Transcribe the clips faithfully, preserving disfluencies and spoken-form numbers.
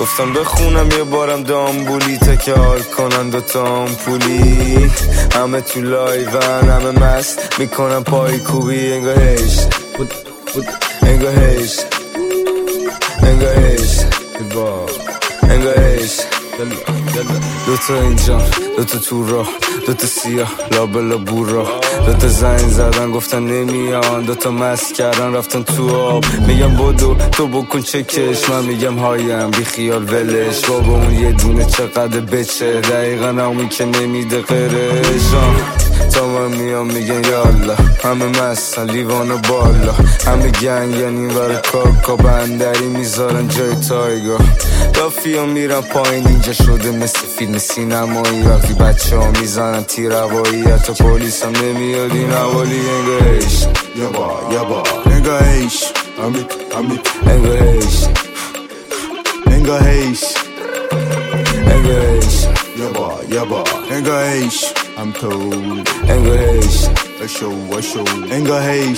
گفتم بخونم یه بارم دامبولی تا که حال کنن دوتا پولی. همه تو لایون همه مست میکنم پای کوبی. انگاه هیش انگاه هیش انگاه هیش انگاه هیش دوتا اینجا دوتا تو راه دوتا سیاه لابلا بورا دوتا زنگ زدن گفتن نمیان دوتا مست کردن رفتن تو آب. میگم بدو تو بکن چکش من میگم هایم بی خیال ولش بابا اون یه دونه چقدر بچه دقیقا همون که نمیده قرشان. تا من میام میگن یالا همه مستن لیوان و بالا همه گنگ یعنی ور کاکا بندری میذارن جای تایگا. دافیا میرن پایین اینجا شده مثل فیلم سینمایی وقتی بچه ها میزنن تیر هوایی حتی پولیس هم نمیاد این حوالی. انگاه هیش یبا یبا انگاه هیش امید امید انگاه هیش انگاه هیش انگاه هیش یبا یبا انگاه هیش I'm told انگاه هیش اشو اشو انگاه هیش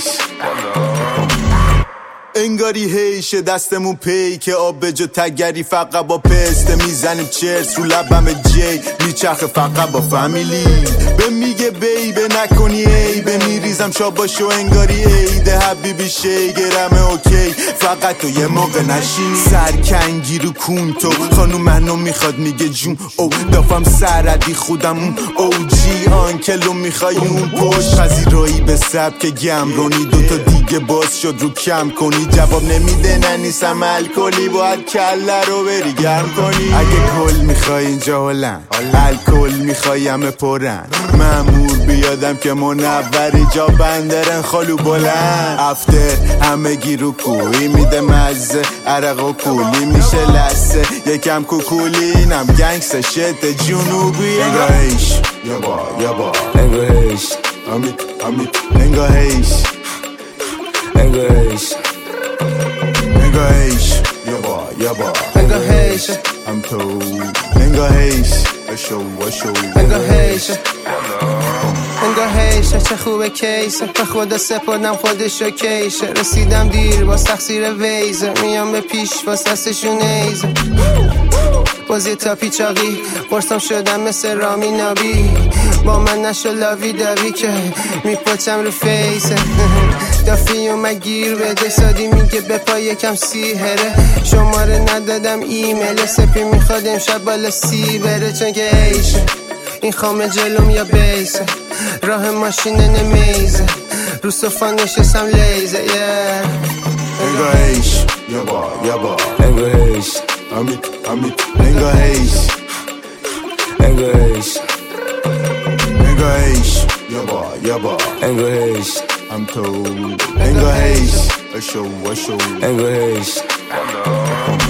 انگاری هیشه دستمون پی که آب به جا تگری فقط با پسته میزنیم چرس رو لبم جی میچرخه فقط با فامیلی. به میگه بیبه نکنی عیبه میریزم شاباشو انگاری عیده حبیبی شیگرمه اوکی فقط تو یه موقع نشینی. سرکنگی رو کونتو خانوم منو میخواد میگه جون او دافم سردی خودم اون او جی آنکلو میخوای اون پشت پذیرایی به سبک گمرونی دوتا دیگه باز شد رو کم کنی جواب نمیده نه نیستم الکلی باید کله رو بری گرم کنی. اگه کل میخوای اینجا هلن الکل میخوای همه پرن مامور بیادم که منوری جا بندرن خالو بلند افتر همه گیرو کوی میده مزه عرق و کولی میشه لسه یکم کوکولی اینم گنگس شت جنوبی. انگاه هیش یبا یبا انگاه هیش امید امید انگاه هیش انگاه هیش انگاه هیش یبا یبا انگاه هیش I'm told انگاه هیش اشو اشو انگاه هیش انگاه هیش چه خوبه کیسه به خدا سپردم خودشو کیشه رسیدم دیر باز تقصیر ویزه میام به پیش باز دستشون ایزه بازی تا پیچاقی قرصم شدم مثل رامی نابی با من نشو لاوی داوی که میپاچم رو فیسه. دافی اومد گیر بده سادی میگه به پا یکم سیهره شماره ندادم ایمیل سپی میخواد امشب بالا سی بره چون که ایشه این خامه جلوم یا بیسه راه ماشین نمیزه رو صفا نشستم لیزه yeah. انگاه هیش یبا یبا انگاه هیش امید امید انگاه هیش انگاه هیش انگاه هیش یبا یبا انگاه هیش I'm told انگاه هیش اشو اشو انگاه هیش